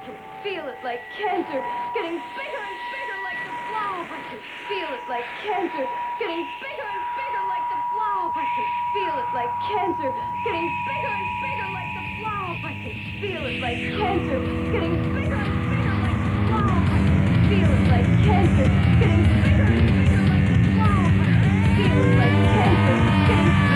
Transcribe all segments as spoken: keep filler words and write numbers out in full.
can feel it like cancer, getting bigger and bigger like the flower. I can feel it like cancer, getting bigger and bigger like the flower. I can feel it like cancer, getting bigger and bigger like the flower. I can feel it like cancer, getting bigger and bigger like the flower. I can feel it like cancer, getting bigger and bigger like the flower. I can feel it like cancer, getting bigger.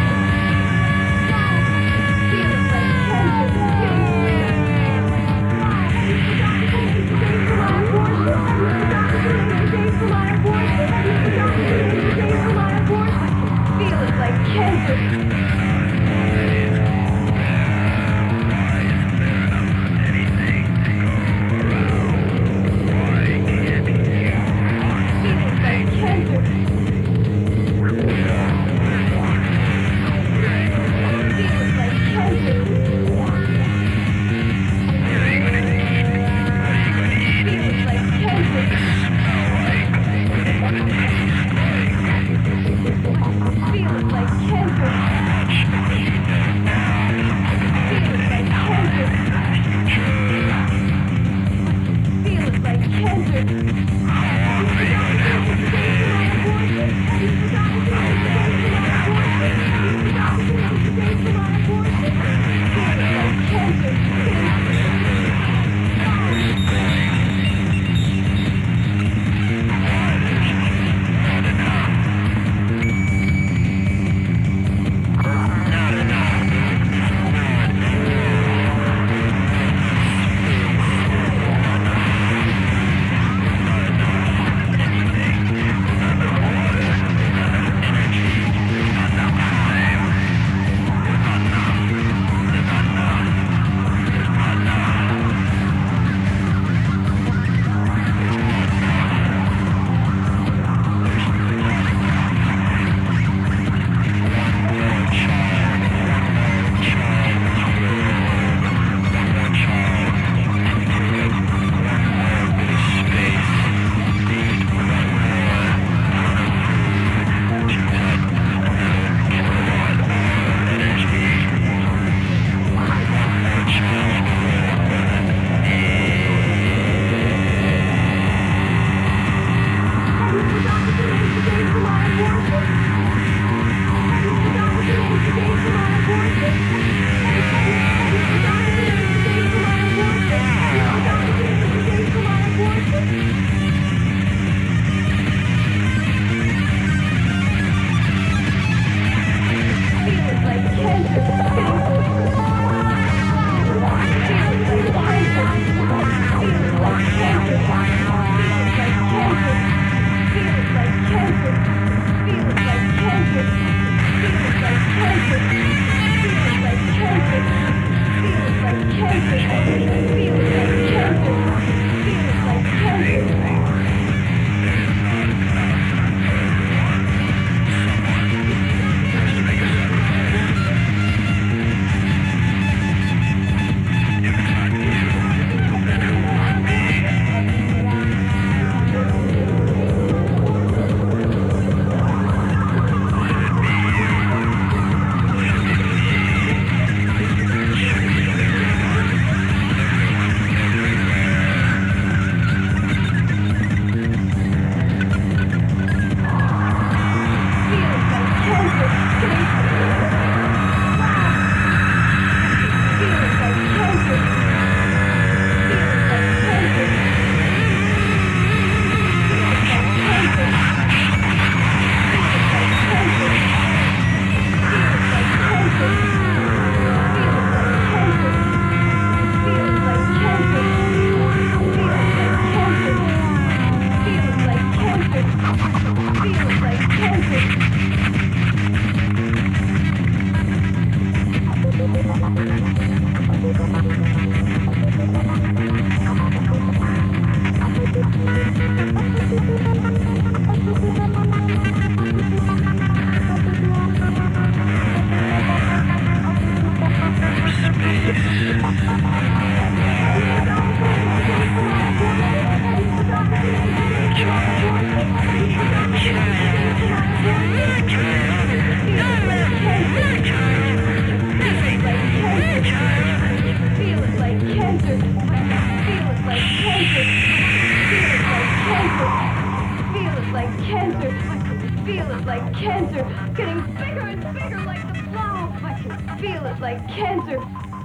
it like cancer, getting bigger and bigger like the blob. I can feel it like cancer.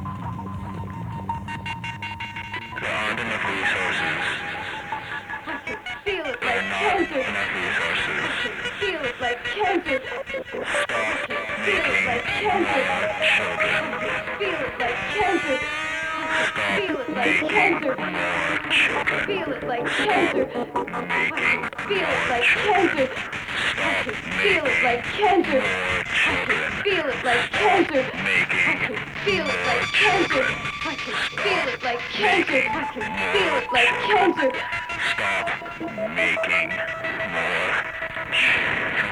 There aren't enough resources. I can feel it like cancer. Enough resources. I can feel it like cancer. Stop Feel it like cancer. children. Feel it like cancer. Feel it like cancer. Feel it like cancer. Feel it like cancer. Feel it like cancer. Feel it like cancer. Feel it like cancer. I can feel it like cancer. I can feel it like cancer. Stop making more